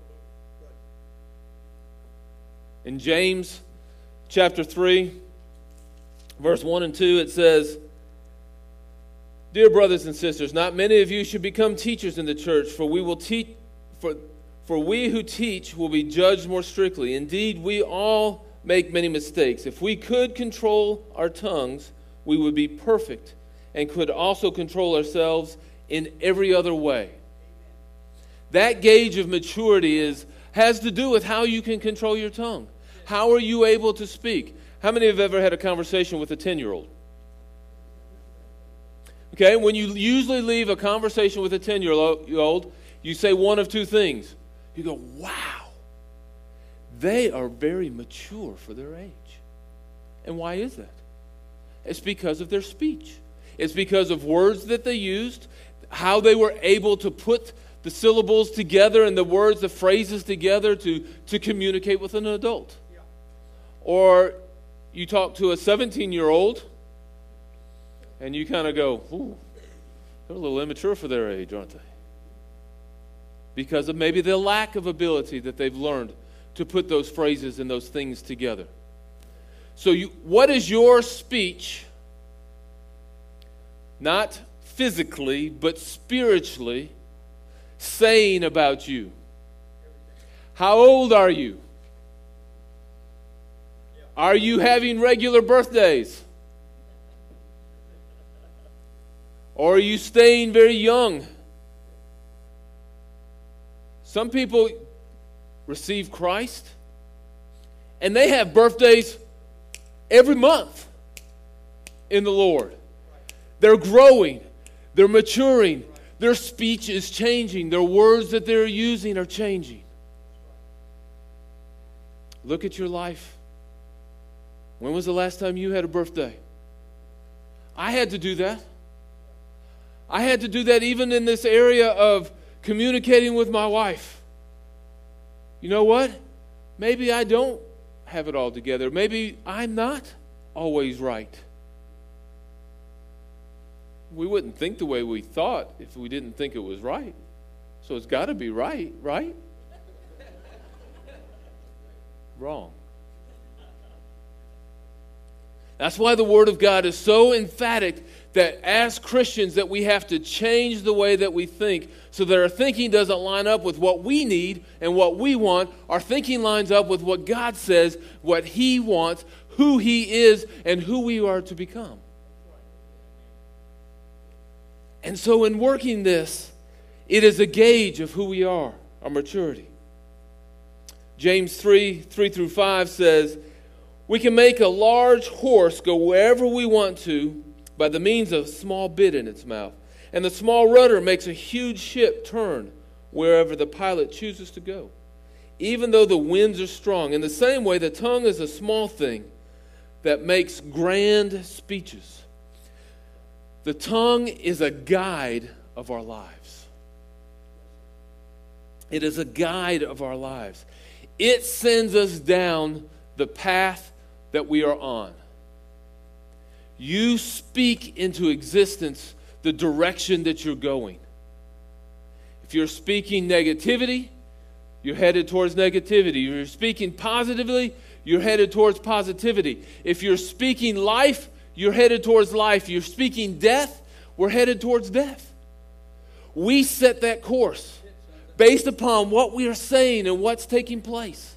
In James chapter three, verse one and two, it says, Dear brothers and sisters, not many of you should become teachers in the church, for we will teach for for we who teach will be judged more strictly. Indeed, we all make many mistakes. If we could control our tongues, we would be perfect and could also control ourselves in every other way. That gauge of maturity is has to do with how you can control your tongue. How are you able to speak? How many have ever had a conversation with a ten-year-old? Okay, when you usually leave a conversation with a ten-year-old, you say one of two things. You go, wow, they are very mature for their age. And why is that? It's because of their speech. It's because of words that they used, how they were able to put the syllables together and the words, the phrases together to, to communicate with an adult. Yeah. Or you talk to a seventeen-year-old and you kind of go, ooh, They're a little immature for their age, aren't they? Because of maybe the lack of ability that they've learned to put those phrases and those things together. So you, what is your speech, not physically, but spiritually, saying about you? How old are you? Are you having regular birthdays? Or are you staying very young? Some people receive Christ and they have birthdays every month in the Lord. They're growing. They're maturing. Their speech is changing. Their words that they're using are changing. Look at your life. When was the last time you had a birthday? I had to do that. I had to do that even in this area of communicating with my wife. You know what? Maybe I don't have it all together. Maybe I'm not always right. We wouldn't think the way we thought if we didn't think it was right. So it's got to be right, right? Wrong. That's why the Word of God is so emphatic that as Christians that we have to change the way that we think so that our thinking doesn't line up with what we need and what we want. Our thinking lines up with what God says, what He wants, who He is, and who we are to become. And so in working this, it is a gauge of who we are, our maturity. James three, three through five says, we can make a large horse go wherever we want to by the means of a small bit in its mouth. And the small rudder makes a huge ship turn wherever the pilot chooses to go, even though the winds are strong. In the same way, the tongue is a small thing that makes grand speeches. The tongue is a guide of our lives. It is a guide of our lives. It sends us down the path that we are on. You speak into existence the direction that you're going. If you're speaking negativity, you're headed towards negativity. If you're speaking positively, you're headed towards positivity. If you're speaking life, you're headed towards life. If you're speaking death, we're headed towards death. We set that course based upon what we are saying and what's taking place.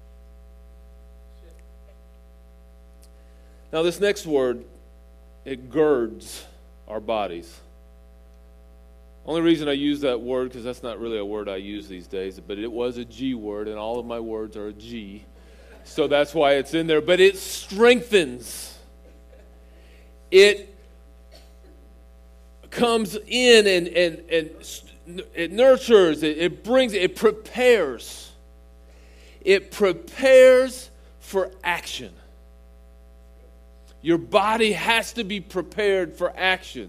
Now this next word, it girds our bodies. Only reason I use that word, because that's not really a word I use these days, but it was a G word, and all of my words are a G. So that's why it's in there. But it strengthens. It comes in and, and, and it nurtures, it, it brings, it prepares. It prepares for action. Your body has to be prepared for action.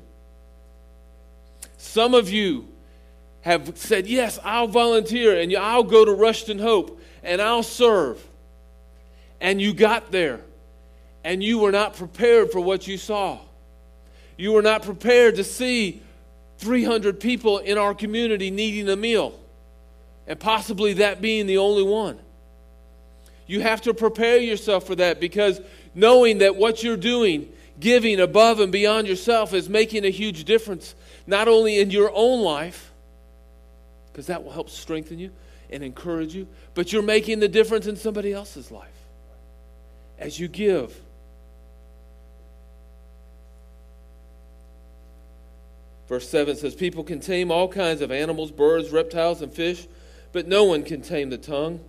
Some of you have said, yes, I'll volunteer and I'll go to Rushton Hope and I'll serve. And you got there and you were not prepared for what you saw. You were not prepared to see three hundred people in our community needing a meal, and possibly that being the only one. You have to prepare yourself for that, because knowing that what you're doing, giving above and beyond yourself, is making a huge difference, not only in your own life, because that will help strengthen you and encourage you, but you're making the difference in somebody else's life as you give. Verse seven says, people can tame all kinds of animals, birds, reptiles, and fish, but no one can tame the tongue.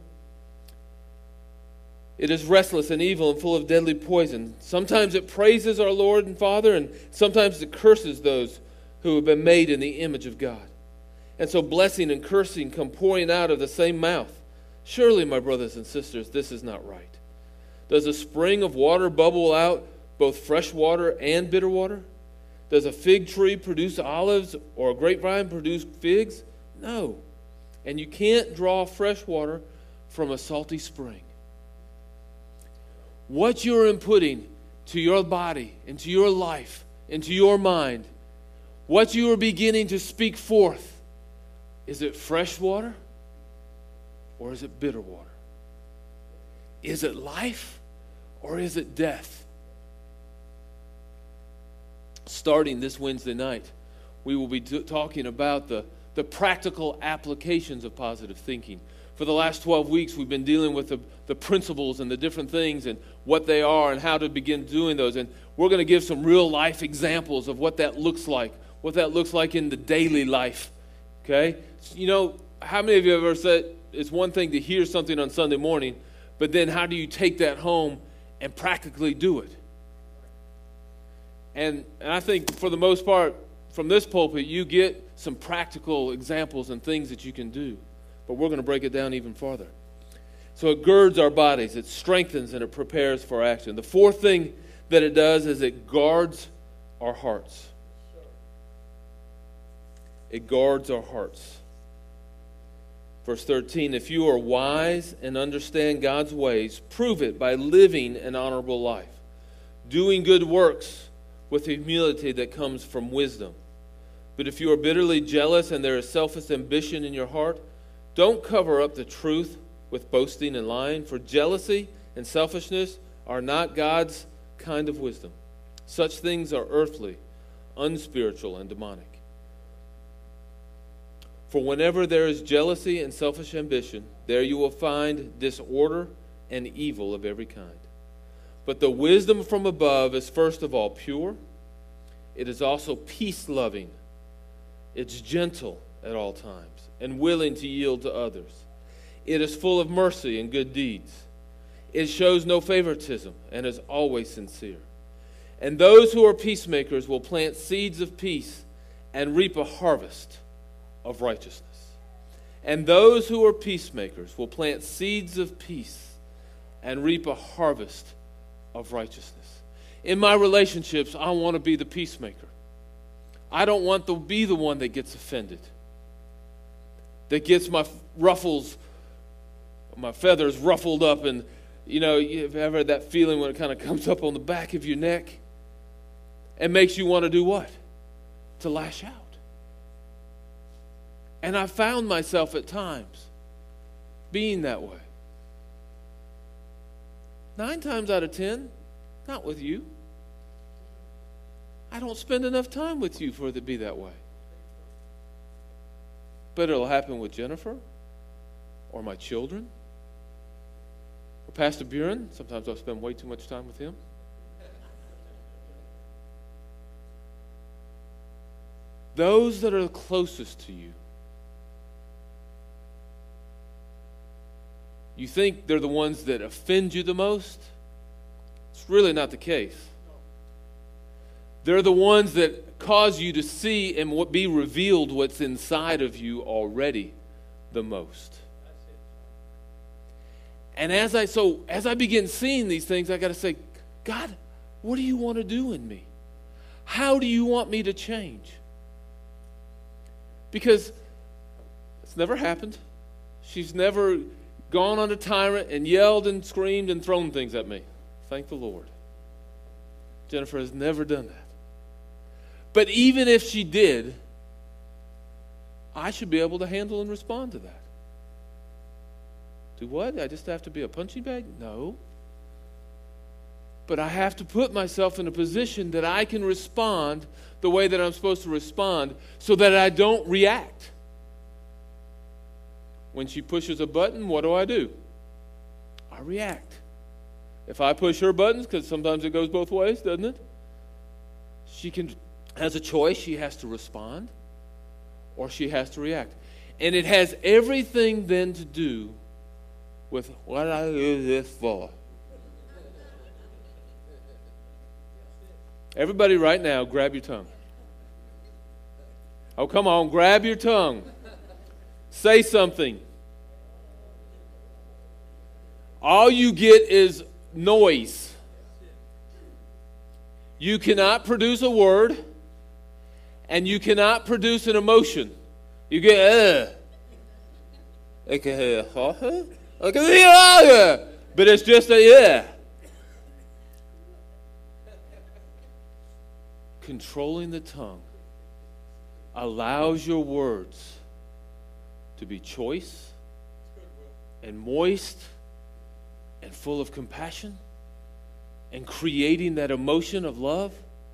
It is restless and evil and full of deadly poison. Sometimes it praises our Lord and Father, and sometimes it curses those who have been made in the image of God. And so blessing and cursing come pouring out of the same mouth. Surely, my brothers and sisters, this is not right. Does a spring of water bubble out both fresh water and bitter water? Does a fig tree produce olives or a grapevine produce figs? No. And you can't draw fresh water from a salty spring. What you're inputting to your body, into your life, into your mind, What you are beginning to speak forth, is it fresh water or is it bitter water? Is it life or is it death? Starting this Wednesday night, we will be t- talking about the, the practical applications of positive thinking. For the last twelve weeks, we've been dealing with the, the principles and the different things and what they are and how to begin doing those. And we're going to give some real life examples of what that looks like, what that looks like in the daily life. Okay? You know, how many of you have ever said it's one thing to hear something on Sunday morning, but then how do you take that home and practically do it? And, and I think for the most part, from this pulpit, you get some practical examples and things that you can do. But we're going to break it down even farther. So it girds our bodies, it strengthens, and it prepares for action. The fourth thing that it does is it guards our hearts. It guards our hearts. Verse thirteen, if you are wise and understand God's ways, prove it by living an honorable life, doing good works with humility that comes from wisdom. But if you are bitterly jealous and there is selfish ambition in your heart, don't cover up the truth with boasting and lying, for jealousy and selfishness are not God's kind of wisdom. Such things are earthly, unspiritual, and demonic. For whenever there is jealousy and selfish ambition, there you will find disorder and evil of every kind. But the wisdom from above is first of all pure. It is also peace-loving. It's gentle at all times and willing to yield to others. It is full of mercy and good deeds. It shows no favoritism and is always sincere. And those who are peacemakers will plant seeds of peace and reap a harvest of righteousness. And those who are peacemakers will plant seeds of peace and reap a harvest of righteousness. In my relationships, I want to be the peacemaker. I don't want to be the one that gets offended, that gets my ruffles, my feathers ruffled up, and you know, you've ever had that feeling when it kind of comes up on the back of your neck and makes you want to do what? To lash out. And I found myself at times being that way. Nine times out of ten, not with you. I don't spend enough time with you for it to be that way. But it'll happen with Jennifer or my children or Pastor Buren. Sometimes I'll spend way too much time with him. Those that are closest to you, you think they're the ones that offend you the most? It's really not the case. They're the ones that cause you to see and what be revealed what's inside of you already the most. And as I so as I begin seeing these things, I got to say, God, what do you want to do in me? How do you want me to change? Because it's never happened. She's never gone on a tyrant and yelled and screamed and thrown things at me. Thank the Lord. Jennifer has never done that. But even if she did, I should be able to handle and respond to that. Do what? I just have to be a punching bag? No. But I have to put myself in a position that I can respond the way that I'm supposed to respond so that I don't react. When she pushes a button, what do I do? I react. If I push her buttons, because sometimes it goes both ways, doesn't it? She can has a choice. She has to respond or she has to react. And it has everything then to do with what I do this for. Everybody right now, grab your tongue. Oh, come on, grab your tongue. Say something. All you get is noise. You cannot produce a word, and you cannot produce an emotion. You get, uh. But it's just a, yeah. Controlling the tongue allows your words to be choice and moist and full of compassion and creating that emotion of love,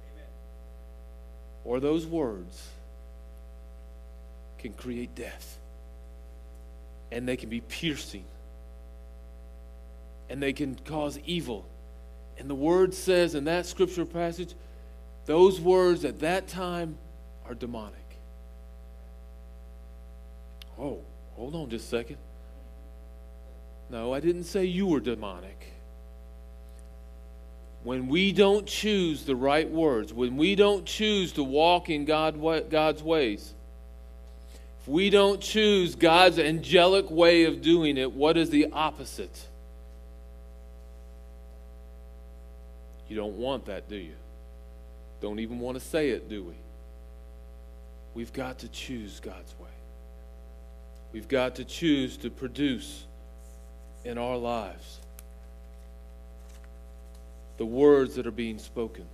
or those words can create death, and they can be piercing, and they can cause evil. And the word says in that scripture passage, those words at that time are demonic. Oh, hold on just a second. No, I didn't say you were demonic. When we don't choose the right words, when we don't choose to walk in God, God's ways, if we don't choose God's angelic way of doing it, what is the opposite? You don't want that, do you? Don't even want to say it, do we? We've got to choose God's way. We've got to choose to produce in our lives the words that are being spoken.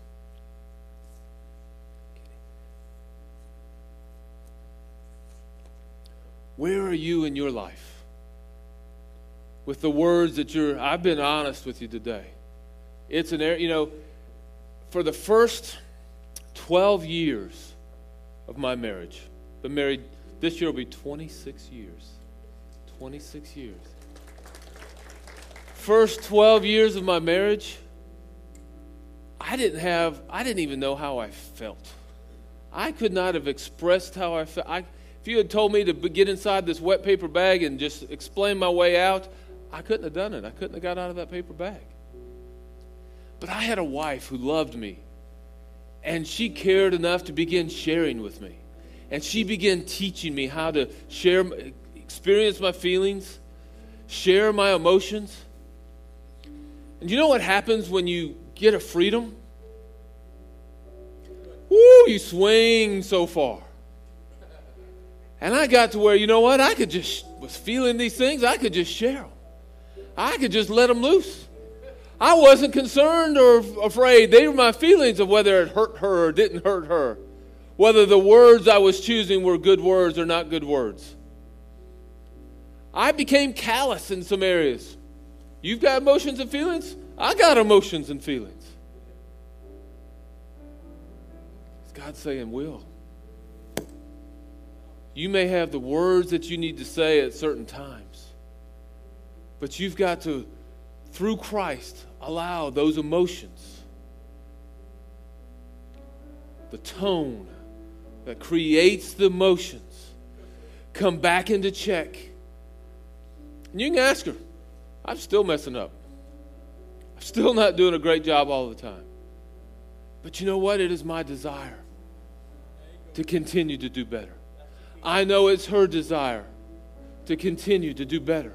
Where are you in your life with the words that you're, I've been honest with you today. It's an area, you know, for the first twelve years of my marriage, been married, this year will be twenty-six years. twenty-six years. First twelve years of my marriage, I didn't have, I didn't even know how I felt. I could not have expressed how I felt. I, if you had told me to get inside this wet paper bag and just explain my way out, I couldn't have done it. I couldn't have got out of that paper bag. But I had a wife who loved me, and she cared enough to begin sharing with me. And she began teaching me how to share, experience my feelings, share my emotions. And you know what happens when you get a freedom? Woo, you swing so far. And I got to where, you know what, I could just, was feeling these things, I could just share them. I could just let them loose. I wasn't concerned or afraid. They were my feelings of whether it hurt her or didn't hurt her. Whether the words I was choosing were good words or not good words. I became callous in some areas. You've got emotions and feelings? I got emotions and feelings. It's God saying, Will, you may have the words that you need to say at certain times, but you've got to, through Christ, allow those emotions, the tone that creates the emotions, come back into check. And you can ask her, I'm still messing up. I'm still not doing a great job all the time. But you know what? It is my desire to continue to do better. I know it's her desire to continue to do better.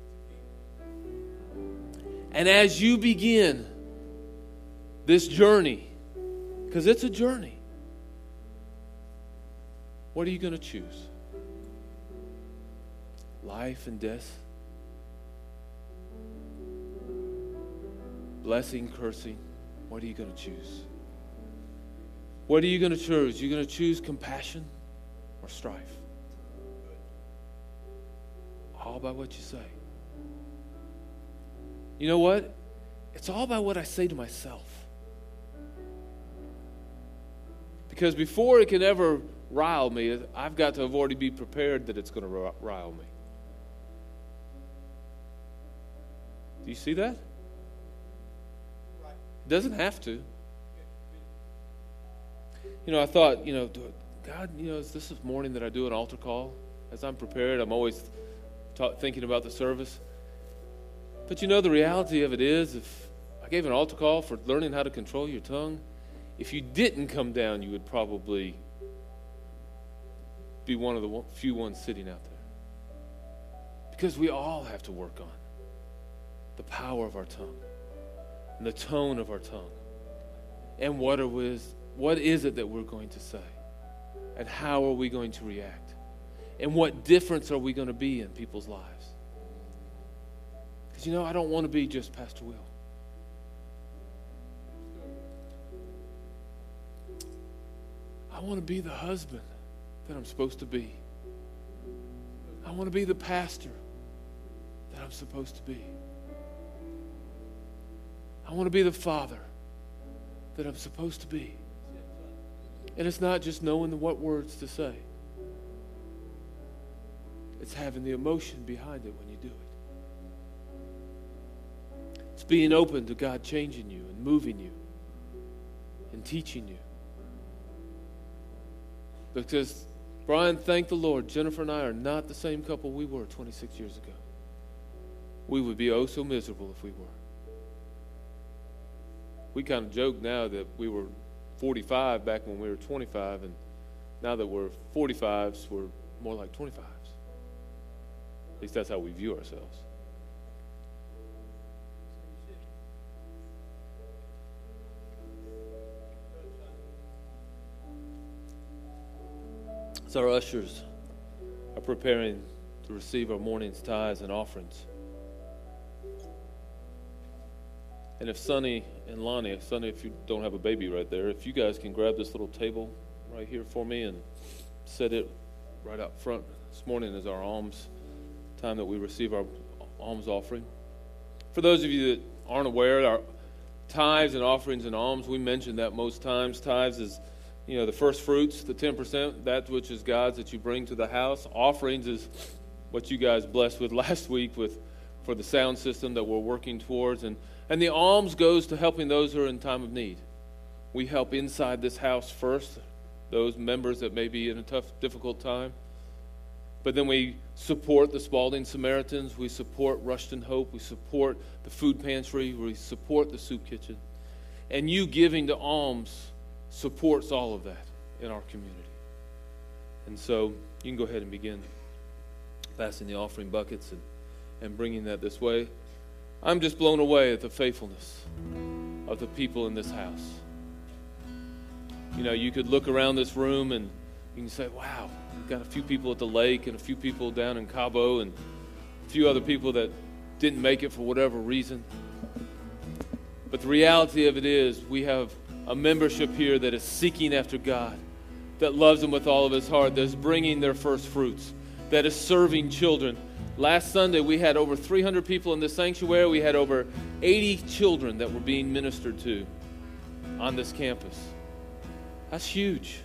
And as you begin this journey, because it's a journey, what are you going to choose? Life and death? Blessing, cursing? What are you going to choose? What are you going to choose? You're going to choose compassion or strife? All by what you say. You know what? It's all about what I say to myself. Because before it can ever rile me, I've got to have already be prepared that it's going to rile me. Do you see that? It doesn't have to. You know, I thought, you know, God, you know, is this this morning that I do an altar call? As I'm prepared, I'm always ta- thinking about the service. But you know, the reality of it is, if I gave an altar call for learning how to control your tongue, if you didn't come down, you would probably be one of the few ones sitting out there. Because we all have to work on the power of our tongue and the tone of our tongue. And what are we, what is it that we're going to say? And how are we going to react? And what difference are we going to be in people's lives? Because, you know, I don't want to be just Pastor Will. I want to be the husband that I'm supposed to be. I want to be the pastor that I'm supposed to be. I want to be the father that I'm supposed to be. And it's not just knowing the, what words to say. It's having the emotion behind it when you do it. It's being open to God changing you and moving you and teaching you. Because, Brian, thank the Lord, Jennifer and I are not the same couple we were twenty-six years ago. We would be oh so miserable if we were. We kind of joke now that we were forty-five back when we were twenty-five, and now that we're forty-fives, we're more like twenty-fives. At least that's how we view ourselves. As our ushers are preparing to receive our morning's tithes and offerings, and if Sonny and Lonnie, if Sonny, if you don't have a baby right there, if you guys can grab this little table right here for me and set it right up front. This morning is our alms time that we receive our alms offering. For those of you that aren't aware, our tithes and offerings and alms, we mention that most times. Tithes is, you know, the first fruits, the ten percent, that which is God's that you bring to the house. Offerings is what you guys blessed with last week with for the sound system that we're working towards. And, and the alms goes to helping those who are in time of need. We help inside this house first, those members that may be in a tough, difficult time. But then we support the Spalding Samaritans. We support Rushton Hope. We support the food pantry. We support the soup kitchen. And you giving to alms supports all of that in our community. And so you can go ahead and begin passing the offering buckets and, and bringing that this way. I'm just blown away at the faithfulness of the people in this house. You know, you could look around this room and you can say, wow, we've got a few people at the lake and a few people down in Cabo and a few other people that didn't make it for whatever reason. But the reality of it is we have a membership here that is seeking after God, that loves Him with all of His heart, that is bringing their first fruits, that is serving children. Last Sunday, we had over three hundred people in the sanctuary. We had over eighty children that were being ministered to on this campus. That's huge.